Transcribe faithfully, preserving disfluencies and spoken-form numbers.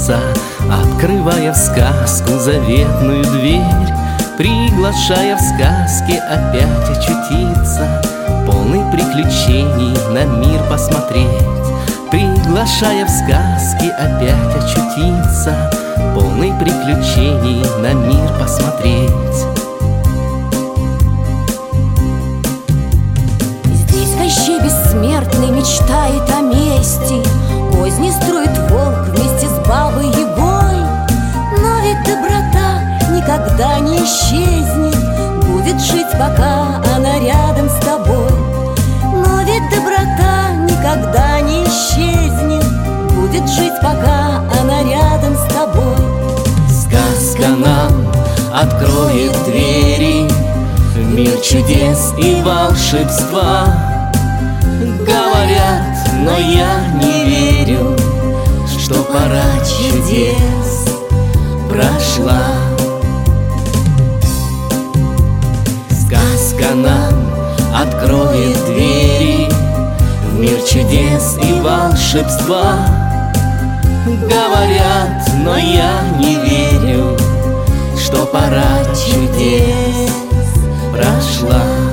птица, открывая в сказку заветную дверь, приглашая в сказке опять очутиться, полный приключений на мир посмотреть. Приглашая в сказке опять очутиться, полный приключений на мир посмотреть. Здесь Кощей бессмертный мечтает о мести, козни строит волк вместе с бабой Ягой. Но ведь доброта никогда не исчезнет, будет жить, пока она рядом с тобой. Но ведь доброта никогда не исчезнет, будет жить, пока она рядом с тобой. Сказка нам откроет двери в мир чудес и волшебства. Говорят, но я не верю, что пора чудес прошла. Сказка нам откроет двери в мир чудес и волшебства. Говорят, но я не верю, что пора чудес прошла.